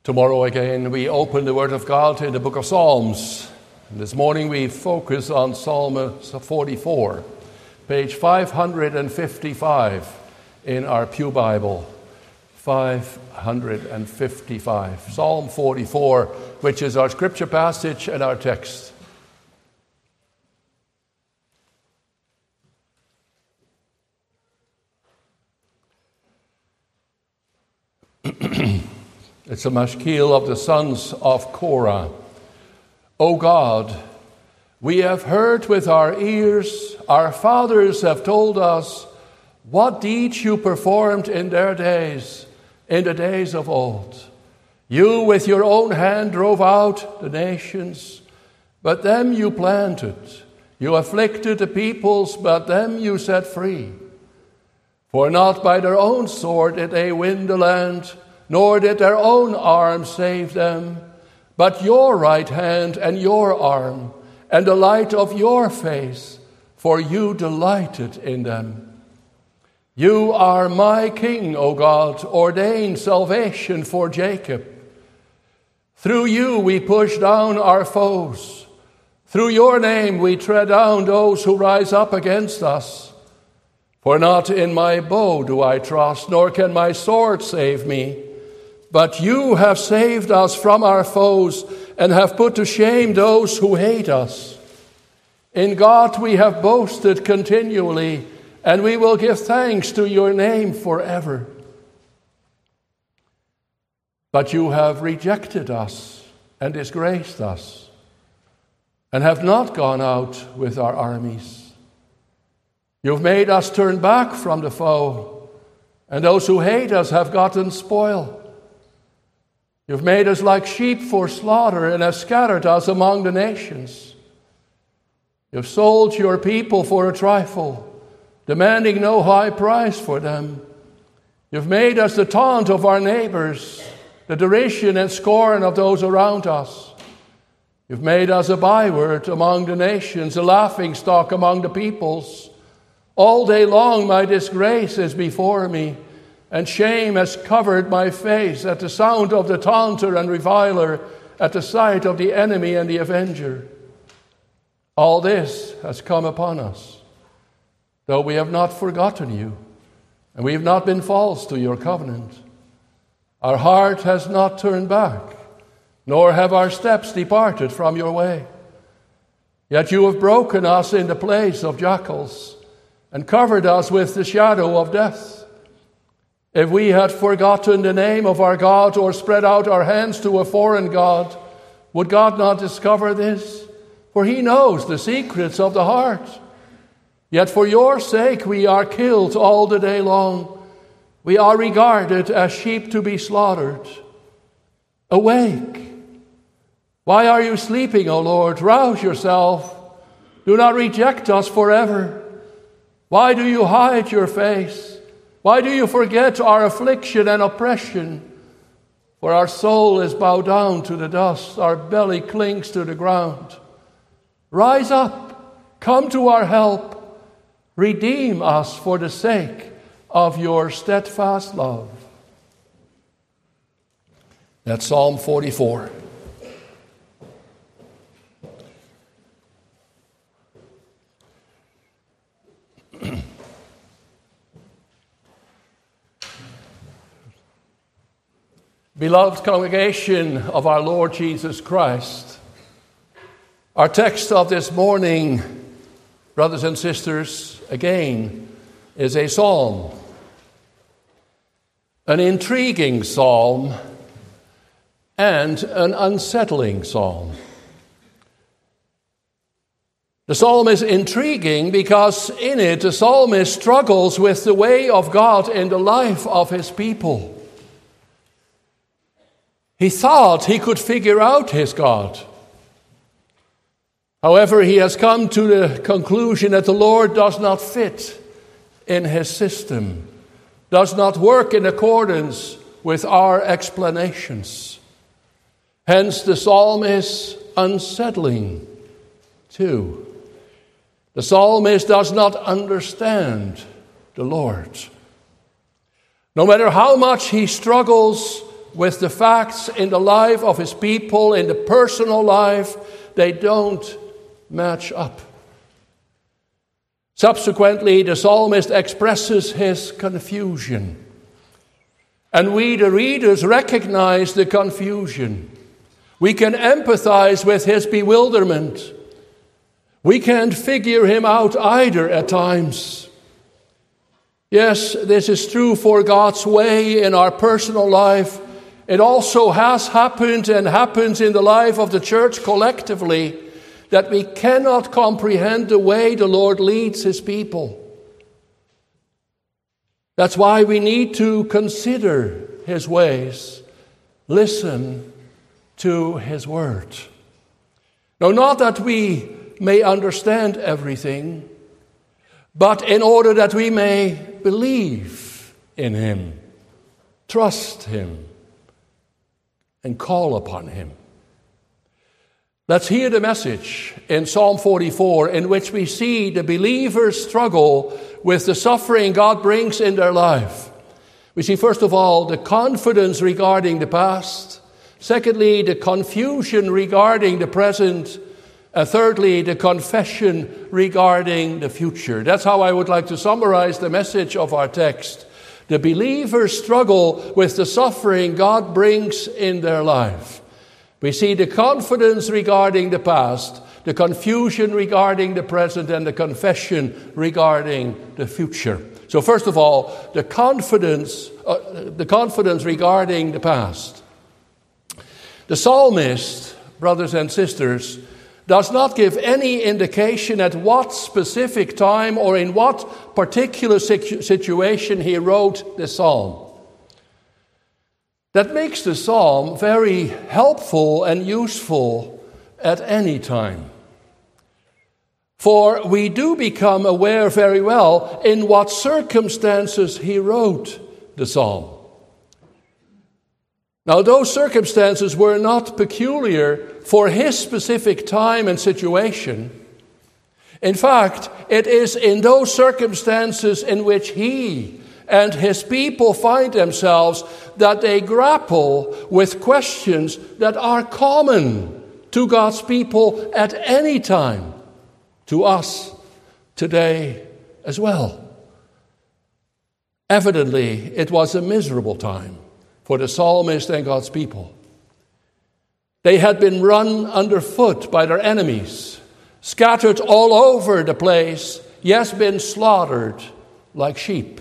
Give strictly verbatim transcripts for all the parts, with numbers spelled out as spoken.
Tomorrow again we open the Word of God in the book of Psalms. And this morning we focus on Psalm forty-four, page five hundred fifty-five in our Pew Bible. five hundred fifty-five. Psalm forty-four, which is our scripture passage and our text. It's a mashkil of the sons of Korah. O God, we have heard with our ears, our fathers have told us what deeds you performed in their days, in the days of old. You with your own hand drove out the nations, but them you planted. You afflicted the peoples, but them you set free. For not by their own sword did they win the land, nor did their own arm save them, but your right hand and your arm, and the light of your face, for you delighted in them. You are my king, O God, ordained salvation for Jacob. Through you we push down our foes. Through your name we tread down those who rise up against us. For not in my bow do I trust, nor can my sword save me. But you have saved us from our foes and have put to shame those who hate us. In God we have boasted continually, and we will give thanks to your name forever. But you have rejected us and disgraced us, and have not gone out with our armies. You've made us turn back from the foe, and those who hate us have gotten spoil. You've made us like sheep for slaughter and have scattered us among the nations. You've sold your people for a trifle, demanding no high price for them. You've made us the taunt of our neighbors, the derision and scorn of those around us. You've made us a byword among the nations, a laughingstock among the peoples. All day long my disgrace is before me, and shame has covered my face at the sound of the taunter and reviler, at the sight of the enemy and the avenger. All this has come upon us, though we have not forgotten you, and we have not been false to your covenant. Our heart has not turned back, nor have our steps departed from your way. Yet you have broken us in the place of jackals, and covered us with the shadow of death. If we had forgotten the name of our God or spread out our hands to a foreign God, would God not discover this? For he knows the secrets of the heart. Yet for your sake we are killed all the day long. We are regarded as sheep to be slaughtered. Awake! Why are you sleeping, O Lord? Rouse yourself. Do not reject us forever. Why do you hide your face? Why do you forget our affliction and oppression? For our soul is bowed down to the dust, our belly clings to the ground. Rise up, come to our help, redeem us for the sake of your steadfast love. That's Psalm forty-four. Beloved congregation of our Lord Jesus Christ, our text of this morning, brothers and sisters, again, is a psalm. An intriguing psalm and an unsettling psalm. The psalm is intriguing because in it the psalmist struggles with the way of God in the life of his people. He thought he could figure out his God. However, he has come to the conclusion that the Lord does not fit in his system, does not work in accordance with our explanations. Hence, the psalm is unsettling too. The psalmist does not understand the Lord. No matter how much he struggles with the facts in the life of his people, in the personal life, they don't match up. Subsequently, the psalmist expresses his confusion. And we, the readers, recognize the confusion. We can empathize with his bewilderment. We can't figure him out either at times. Yes, this is true for God's way in our personal life. It also has happened and happens in the life of the church collectively, that we cannot comprehend the way the Lord leads his people. That's why we need to consider his ways, listen to his word. No, not that we may understand everything, but in order that we may believe in him, trust him, and call upon him. Let's hear the message in Psalm forty-four, in which we see the believers struggle with the suffering God brings in their life. We see, first of all, the confidence regarding the past. Secondly, the confusion regarding the present. And thirdly, the confession regarding the future. That's how I would like to summarize the message of our text. The believers struggle with the suffering God brings in their life. We see the confidence regarding the past, the confusion regarding the present, and the confession regarding the future. So first of all, the confidence, uh, the confidence regarding the past. The psalmist, brothers and sisters, does not give any indication at what specific time or in what particular situ- situation he wrote the psalm. That makes the psalm very helpful and useful at any time. For we do become aware very well in what circumstances he wrote the psalm. Now, those circumstances were not peculiar for his specific time and situation. In fact, it is in those circumstances in which he and his people find themselves that they grapple with questions that are common to God's people at any time, to us today as well. Evidently, it was a miserable time for the psalmist and God's people. They had been run underfoot by their enemies, scattered all over the place, yes, been slaughtered like sheep.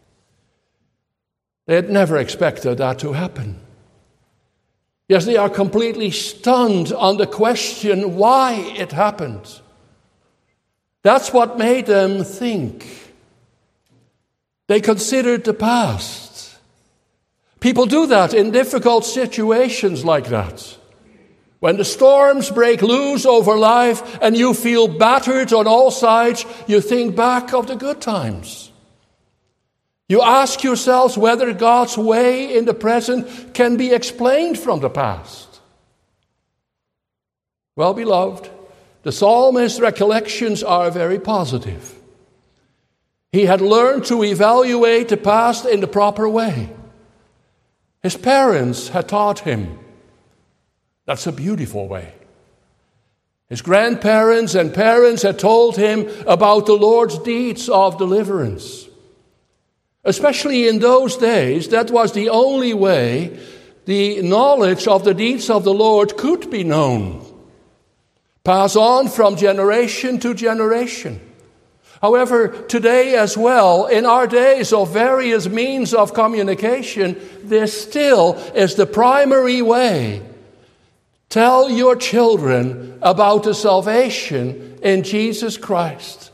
They had never expected that to happen. Yes, they are completely stunned on the question why it happened. That's what made them think. They considered the past. People do that in difficult situations like that. When the storms break loose over life and you feel battered on all sides, you think back of the good times. You ask yourselves whether God's way in the present can be explained from the past. Well, beloved, the psalmist's recollections are very positive. He had learned to evaluate the past in the proper way. His parents had taught him. That's a beautiful way. His grandparents and parents had told him about the Lord's deeds of deliverance. Especially in those days, that was the only way the knowledge of the deeds of the Lord could be known. Pass on from generation to generation. However, today as well, in our days of various means of communication, this still is the primary way. Tell your children about the salvation in Jesus Christ.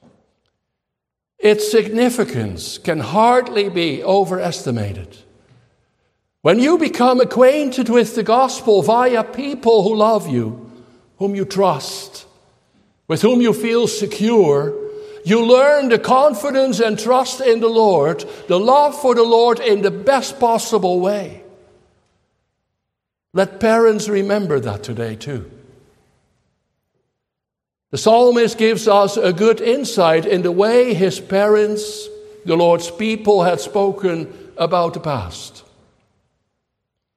Its significance can hardly be overestimated. When you become acquainted with the gospel via people who love you, whom you trust, with whom you feel secure, you learn the confidence and trust in the Lord, the love for the Lord in the best possible way. Let parents remember that today too. The psalmist gives us a good insight in the way his parents, the Lord's people, had spoken about the past.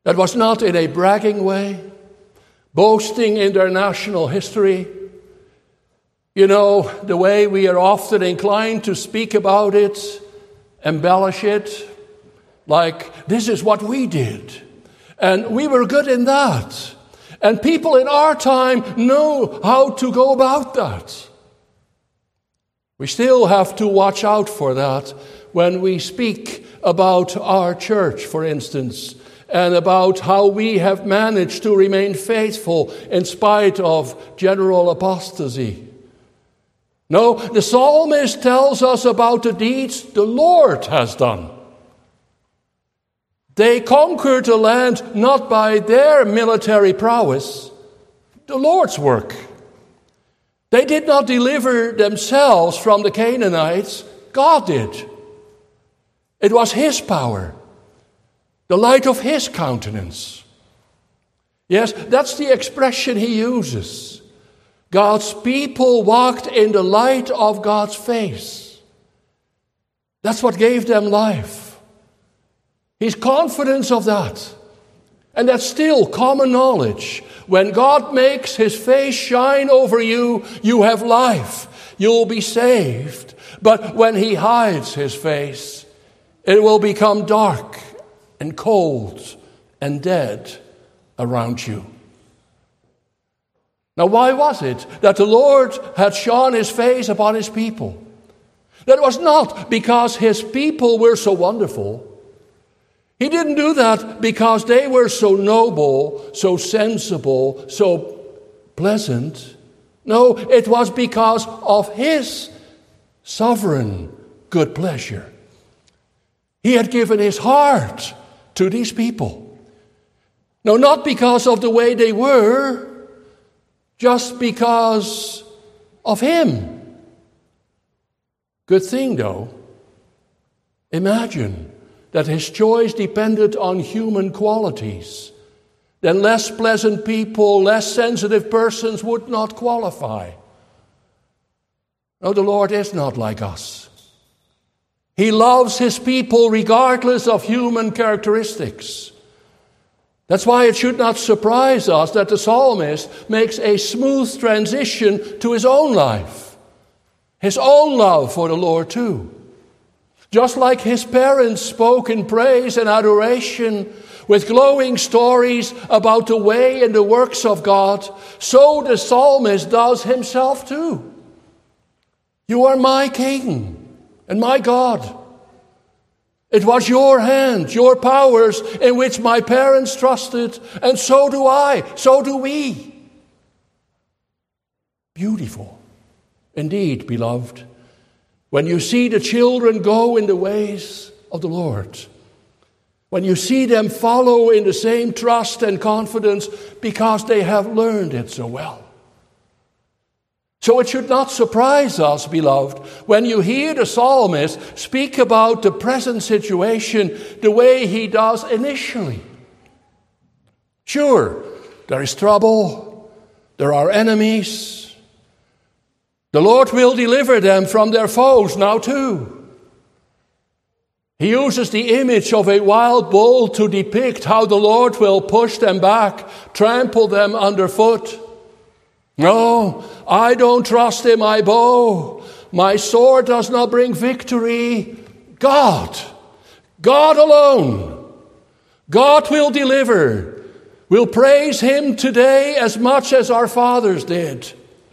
That was not in a bragging way, boasting in their national history. You know, the way we are often inclined to speak about it, embellish it, like, this is what we did, and we were good in that. And people in our time know how to go about that. We still have to watch out for that when we speak about our church, for instance, and about how we have managed to remain faithful in spite of general apostasy. No, the psalmist tells us about the deeds the Lord has done. They conquered the land not by their military prowess, the Lord's work. They did not deliver themselves from the Canaanites, God did. It was His power, the light of His countenance. Yes, that's the expression he uses. God's people walked in the light of God's face. That's what gave them life. He's confident of that. And that's still common knowledge. When God makes His face shine over you, you have life. You'll be saved. But when He hides His face, it will become dark and cold and dead around you. Now, why was it that the Lord had shone His face upon His people? That was not because His people were so wonderful. He didn't do that because they were so noble, so sensible, so pleasant. No, it was because of His sovereign good pleasure. He had given His heart to these people. No, not because of the way they were, just because of Him. Good thing, though. Imagine that His choice depended on human qualities. Then less pleasant people, less sensitive persons would not qualify. No, the Lord is not like us. He loves His people regardless of human characteristics. That's why it should not surprise us that the psalmist makes a smooth transition to his own life, his own love for the Lord too. Just like his parents spoke in praise and adoration with glowing stories about the way and the works of God, so the psalmist does himself too. You are my King and my God. It was your hand, your powers in which my parents trusted, and so do I, so do we. Beautiful indeed, beloved, when you see the children go in the ways of the Lord, when you see them follow in the same trust and confidence because they have learned it so well. So it should not surprise us, beloved, when you hear the psalmist speak about the present situation the way he does initially. Sure, there is trouble, there are enemies. The Lord will deliver them from their foes now too. He uses the image of a wild bull to depict how the Lord will push them back, trample them underfoot. No, I don't trust in my bow. My sword does not bring victory. God, God alone. God will deliver. We'll praise Him today as much as our fathers did.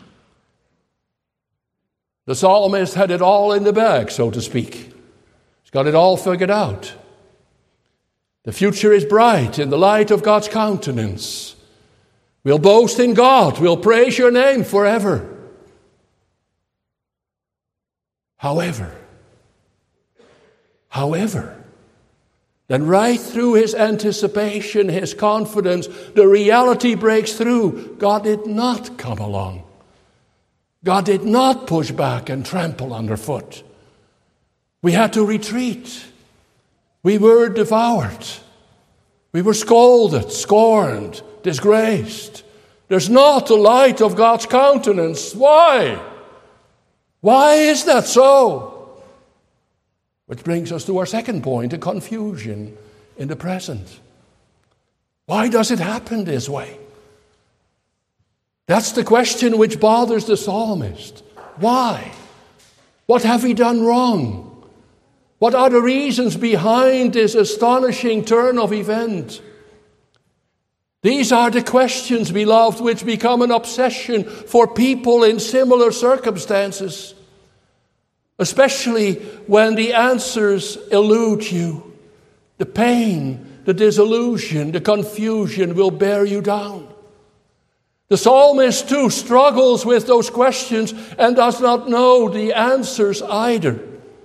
The psalmist had it all in the bag, so to speak. He's got it all figured out. The future is bright in the light of God's countenance. We'll boast in God. We'll praise your name forever. However, however, then right through his anticipation, his confidence, the reality breaks through. God did not come along. God did not push back and trample underfoot. We had to retreat. We were devoured. We were scolded, scorned, disgraced. There's not the light of God's countenance. Why? Why is that so? Which brings us to our second point, the confusion in the present. Why does it happen this way? That's the question which bothers the psalmist. Why? What have we done wrong? What are the reasons behind this astonishing turn of events? These are the questions, beloved, which become an obsession for people in similar circumstances, especially when the answers elude you. The pain, the disillusion, the confusion will bear you down. The psalmist, too, struggles with those questions and does not know the answers either.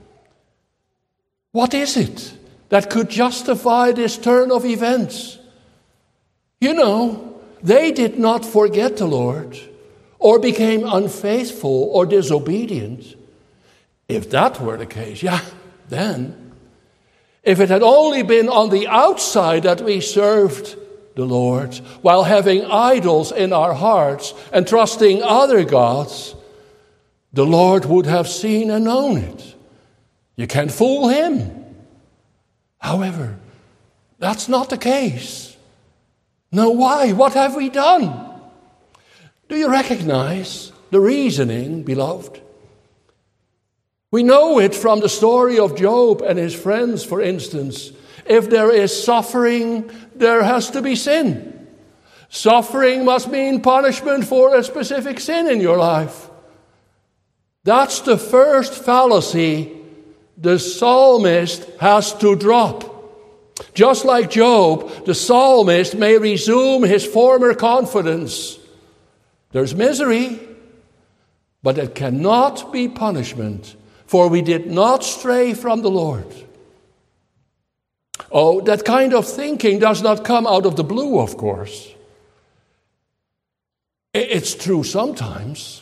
What is it that could justify this turn of events? You know, they did not forget the Lord or became unfaithful or disobedient. If that were the case, yeah, then. If it had only been on the outside that we served the Lord while having idols in our hearts and trusting other gods, the Lord would have seen and known it. You can't fool him. However, that's not the case. No, why? What have we done? Do you recognize the reasoning, beloved? We know it from the story of Job and his friends, for instance. If there is suffering, there has to be sin. Suffering must mean punishment for a specific sin in your life. That's the first fallacy the psalmist has to drop. Just like Job, the psalmist may resume his former confidence. There's misery, but it cannot be punishment, for we did not stray from the Lord. Oh, that kind of thinking does not come out of the blue, of course. It's true sometimes.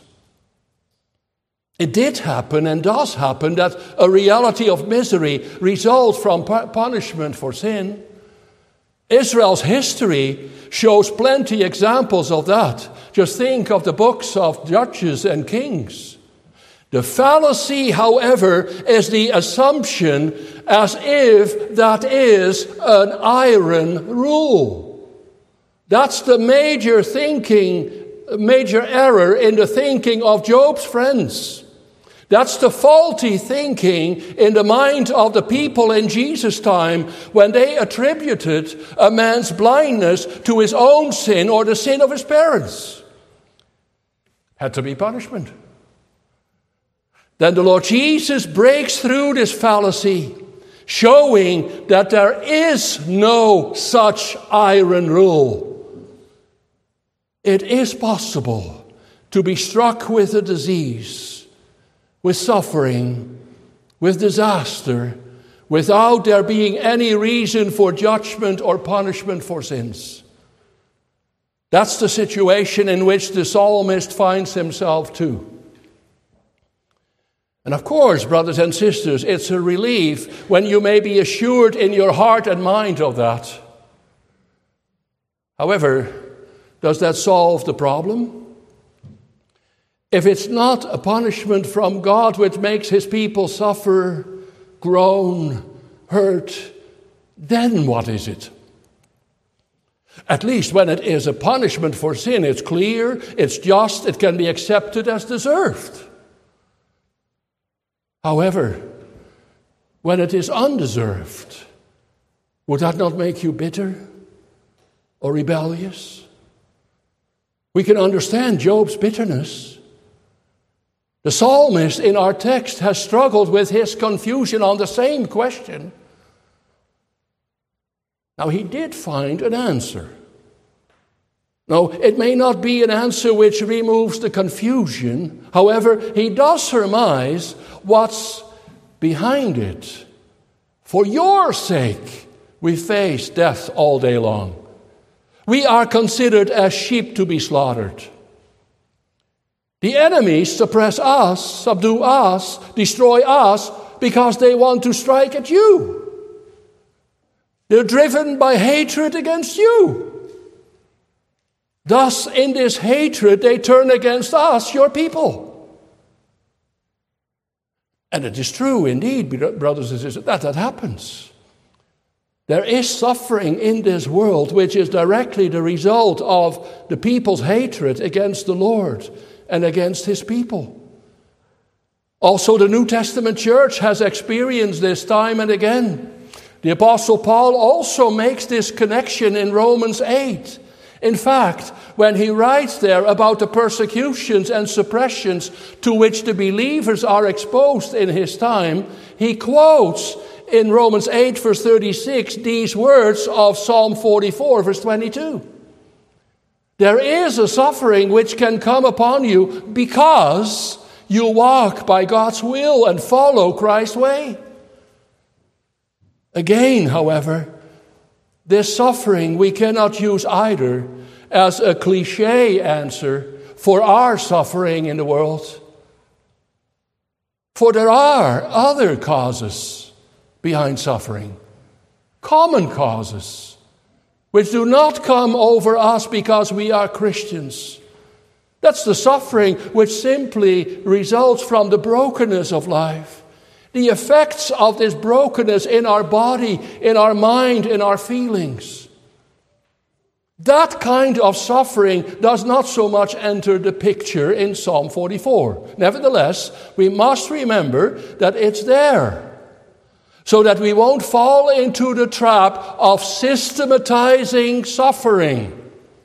It did happen and does happen that a reality of misery results from punishment for sin. Israel's history shows plenty examples of that. Just think of the books of Judges and Kings. The fallacy, however, is the assumption as if that is an iron rule. That's the major thinking, major error in the thinking of Job's friends. That's the faulty thinking in the mind of the people in Jesus' time when they attributed a man's blindness to his own sin or the sin of his parents. Had to be punishment. Then the Lord Jesus breaks through this fallacy, showing that there is no such iron rule. It is possible to be struck with a disease, with suffering, with disaster, without there being any reason for judgment or punishment for sins. That's the situation in which the psalmist finds himself too. And of course, brothers and sisters, it's a relief when you may be assured in your heart and mind of that. However, does that solve the problem? If it's not a punishment from God which makes his people suffer, groan, hurt, then what is it? At least when it is a punishment for sin, it's clear, it's just, it can be accepted as deserved. However, when it is undeserved, would that not make you bitter or rebellious? We can understand Job's bitterness. The psalmist in our text has struggled with his confusion on the same question. Now, he did find an answer. No, it may not be an answer which removes the confusion. However, he does surmise what's behind it. For your sake, we face death all day long. We are considered as sheep to be slaughtered. The enemies suppress us, subdue us, destroy us because they want to strike at you. They're driven by hatred against you. Thus, in this hatred, they turn against us, your people. And it is true, indeed, brothers and sisters, that that happens. There is suffering in this world which is directly the result of the people's hatred against the Lord and against his people. Also, the New Testament church has experienced this time and again. The Apostle Paul also makes this connection in Romans eight. In fact, when he writes there about the persecutions and suppressions to which the believers are exposed in his time, he quotes in Romans eight, verse thirty-six, these words of Psalm forty-four, verse twenty-two. There is a suffering which can come upon you because you walk by God's will and follow Christ's way. Again, however, this suffering we cannot use either as a cliche answer for our suffering in the world. For there are other causes behind suffering, common causes, which do not come over us because we are Christians. That's the suffering which simply results from the brokenness of life. The effects of this brokenness in our body, in our mind, in our feelings. That kind of suffering does not so much enter the picture in Psalm forty-four. Nevertheless, we must remember that it's there, so that we won't fall into the trap of systematizing suffering.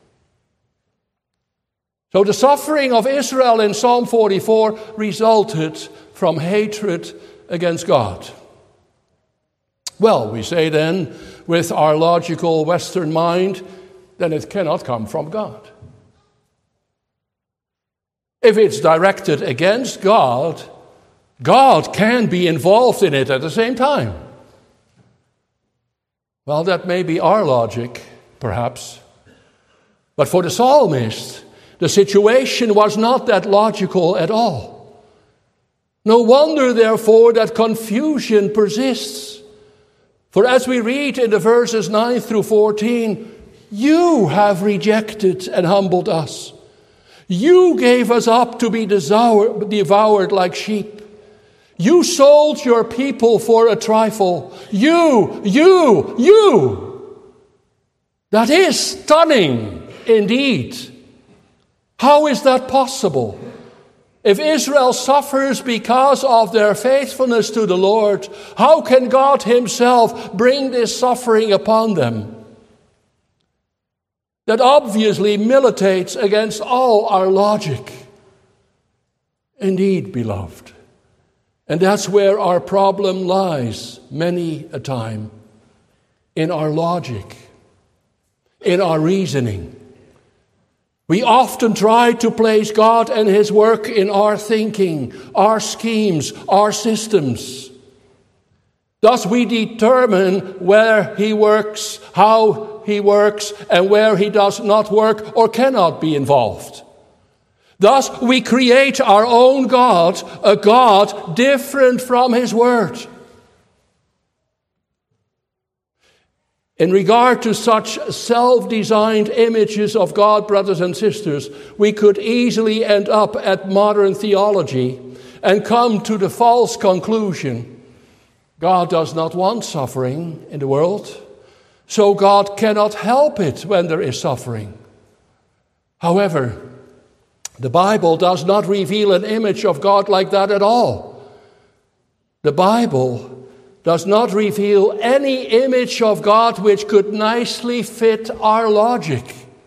So the suffering of Israel in Psalm forty-four resulted from hatred against God. Well, we say then, with our logical Western mind, then it cannot come from God. If it's directed against God, God can be involved in it at the same time. Well, that may be our logic, perhaps. But for the psalmist, the situation was not that logical at all. No wonder, therefore, that confusion persists. For as we read in the verses nine through fourteen, you have rejected and humbled us. You gave us up to be devoured like sheep. You sold your people for a trifle. You, you, you. That is stunning indeed. How is that possible? If Israel suffers because of their faithfulness to the Lord, how can God himself bring this suffering upon them? That obviously militates against all our logic. Indeed, beloved. And that's where our problem lies many a time. In our logic. In our reasoning. We often try to place God and his work in our thinking, our schemes, our systems. Thus we determine where he works, how he works, and where he does not work or cannot be involved. Thus we create our own God, a God different from his word. In regard to such self-designed images of God, brothers and sisters, we could easily end up at modern theology and come to the false conclusion: God does not want suffering in the world, so God cannot help it when there is suffering. However, the Bible does not reveal an image of God like that at all. The Bible does not reveal any image of God which could nicely fit our logic.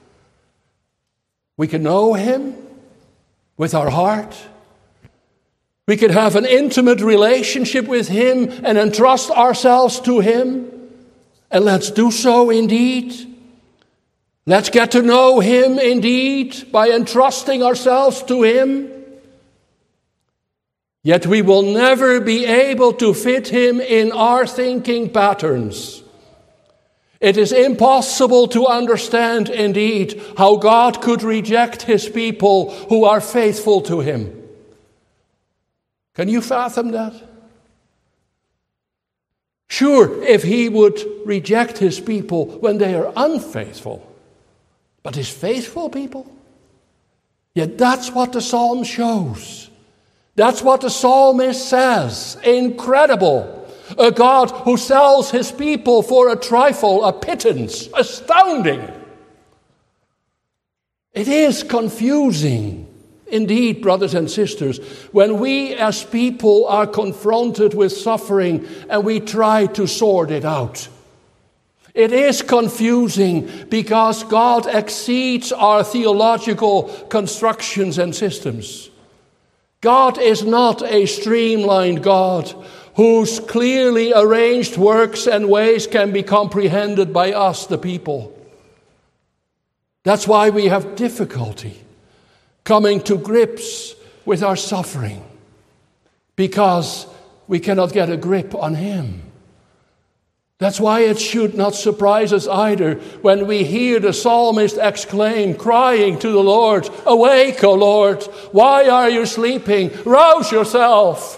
We can know him with our heart. We can have an intimate relationship with him and entrust ourselves to him. And let's do so indeed. Let's get to know him indeed by entrusting ourselves to him. Yet we will never be able to fit him in our thinking patterns. It is impossible to understand, indeed, how God could reject his people who are faithful to him. Can you fathom that? Sure, if he would reject his people when they are unfaithful, but his faithful people? Yet that's what the psalm shows. That's what the psalmist says. Incredible. A God who sells his people for a trifle, a pittance. Astounding. It is confusing, indeed, brothers and sisters, when we as people are confronted with suffering and we try to sort it out. It is confusing because God exceeds our theological constructions and systems. God is not a streamlined God whose clearly arranged works and ways can be comprehended by us, the people. That's why we have difficulty coming to grips with our suffering, because we cannot get a grip on him. That's why it should not surprise us either when we hear the psalmist exclaim, crying to the Lord, "Awake, O Lord, why are you sleeping? Rouse yourself."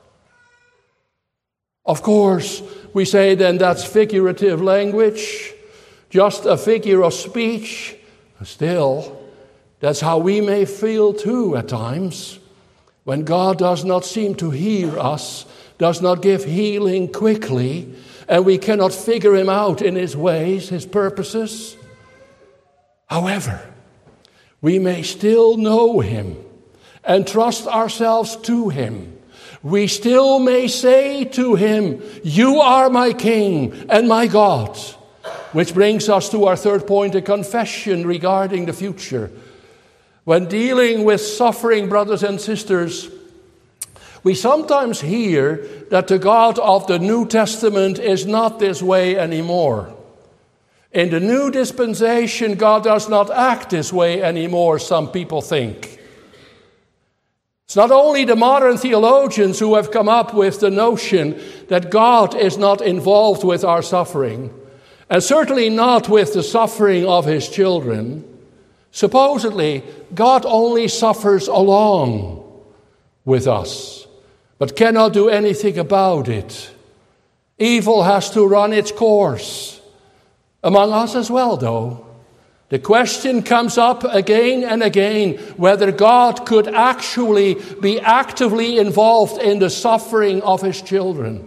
Of course, we say then that's figurative language, just a figure of speech. Still, that's how we may feel too at times, when God does not seem to hear us, does not give healing quickly, and we cannot figure him out in his ways, his purposes. However, we may still know him and trust ourselves to him. We still may say to him, "You are my King and my God." Which brings us to our third point, a confession regarding the future. When dealing with suffering, brothers and sisters, we sometimes hear that the God of the New Testament is not this way anymore. In the new dispensation, God does not act this way anymore, some people think. It's not only the modern theologians who have come up with the notion that God is not involved with our suffering, and certainly not with the suffering of his children. Supposedly, God only suffers along with us, but cannot do anything about it. Evil has to run its course. Among us as well, though. The question comes up again and again whether God could actually be actively involved in the suffering of his children.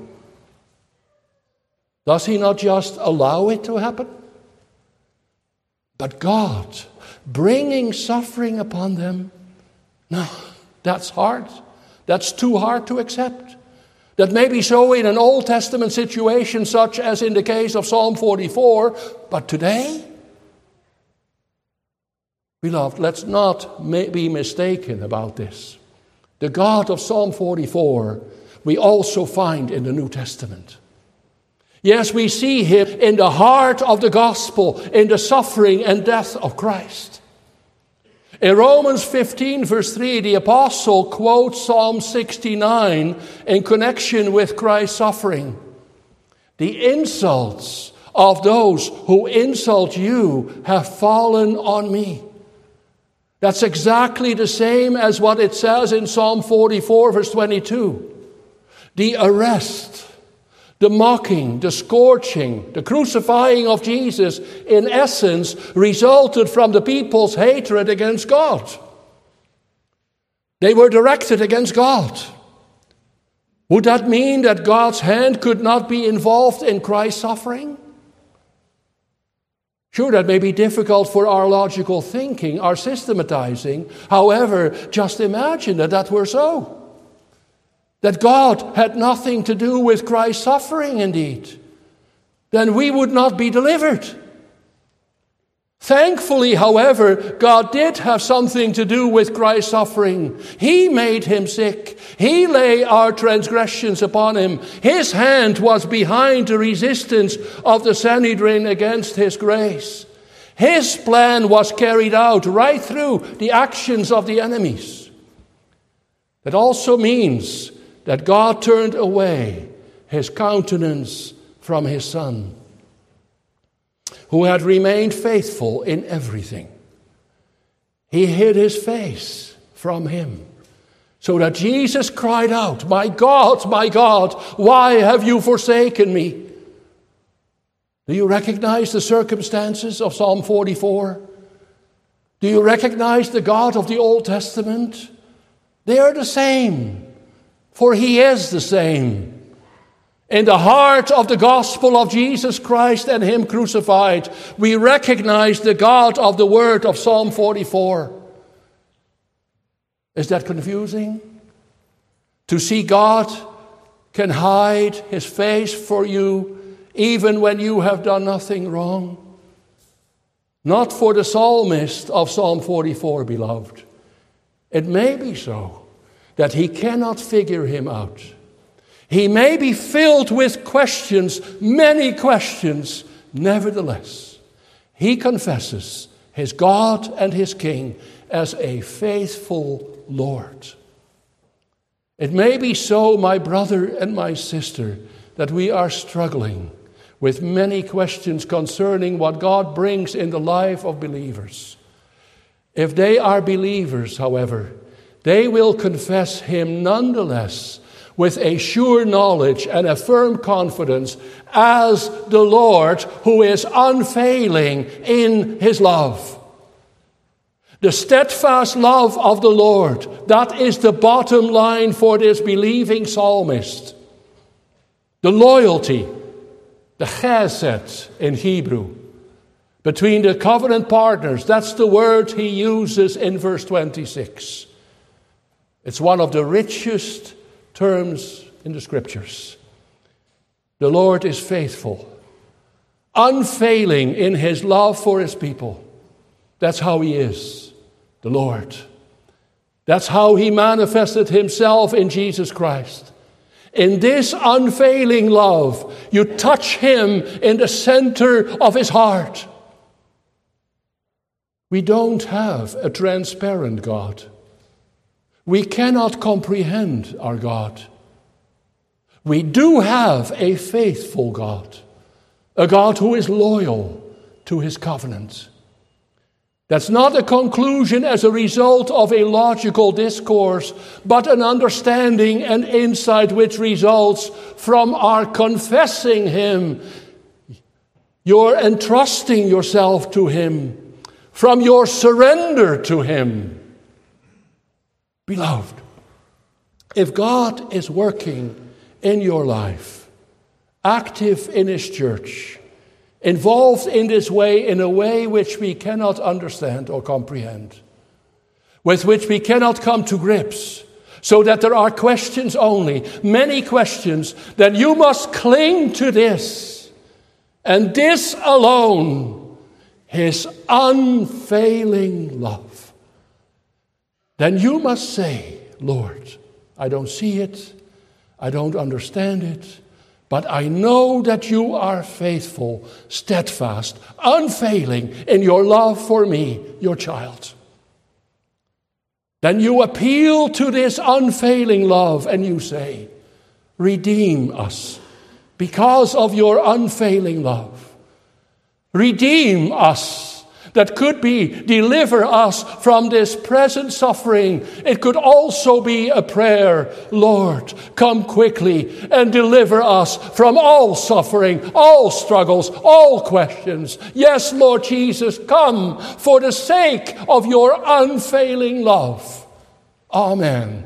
Does he not just allow it to happen? But God bringing suffering upon them, no, that's hard. That's too hard to accept. That may be so in an Old Testament situation, such as in the case of Psalm forty-four, but today, beloved, let's not be mistaken about this. The God of Psalm forty-four we also find in the New Testament. Yes, we see him in the heart of the gospel, in the suffering and death of Christ. In Romans fifteen, verse three, the apostle quotes Psalm sixty-nine in connection with Christ's suffering. The insults of those who insult you have fallen on me. That's exactly the same as what it says in Psalm forty-four, verse twenty-two. The arrest, the mocking, the scourging, the crucifying of Jesus, in essence, resulted from the people's hatred against God. They were directed against God. Would that mean that God's hand could not be involved in Christ's suffering? Sure, that may be difficult for our logical thinking, our systematizing. However, just imagine that that were so. That God had nothing to do with Christ's suffering indeed. Then we would not be delivered. Thankfully, however, God did have something to do with Christ's suffering. He made him sick. He laid our transgressions upon him. His hand was behind the resistance of the Sanhedrin against his grace. His plan was carried out right through the actions of the enemies. That also means that God turned away his countenance from his Son, who had remained faithful in everything. He hid his face from him, so that Jesus cried out, "My God, my God, why have you forsaken me?" Do you recognize the circumstances of Psalm forty-four? Do you recognize the God of the Old Testament? They are the same. For he is the same. In the heart of the gospel of Jesus Christ and Him crucified, we recognize the God of the word of Psalm forty-four. Is that confusing? To see God can hide His face for you even when you have done nothing wrong? Not for the psalmist of Psalm forty-four, beloved. It may be so that he cannot figure Him out. He may be filled with questions, many questions. Nevertheless, he confesses his God and his King as a faithful Lord. It may be so, my brother and my sister, that we are struggling with many questions concerning what God brings in the life of believers. If they are believers, however, they will confess Him nonetheless with a sure knowledge and a firm confidence as the Lord who is unfailing in His love. The steadfast love of the Lord, that is the bottom line for this believing psalmist. The loyalty, the chesed in Hebrew, between the covenant partners, that's the word he uses in verse twenty-six. It's one of the richest terms in the Scriptures. The Lord is faithful, unfailing in His love for His people. That's how He is, the Lord. That's how He manifested Himself in Jesus Christ. In this unfailing love, you touch Him in the center of His heart. We don't have a transparent God. We cannot comprehend our God. We do have a faithful God, a God who is loyal to His covenant. That's not a conclusion as a result of a logical discourse, but an understanding and insight which results from our confessing Him, your entrusting yourself to Him, from your surrender to Him. Beloved, if God is working in your life, active in His church, involved in this way in a way which we cannot understand or comprehend, with which we cannot come to grips, so that there are questions only, many questions, then you must cling to this, and this alone, His unfailing love. Then you must say, Lord, I don't see it, I don't understand it, but I know that you are faithful, steadfast, unfailing in your love for me, your child. Then you appeal to this unfailing love and you say, redeem us because of your unfailing love. Redeem us. That could be deliver us from this present suffering. It could also be a prayer, Lord, come quickly and deliver us from all suffering, all struggles, all questions. Yes, Lord Jesus, come for the sake of your unfailing love. Amen.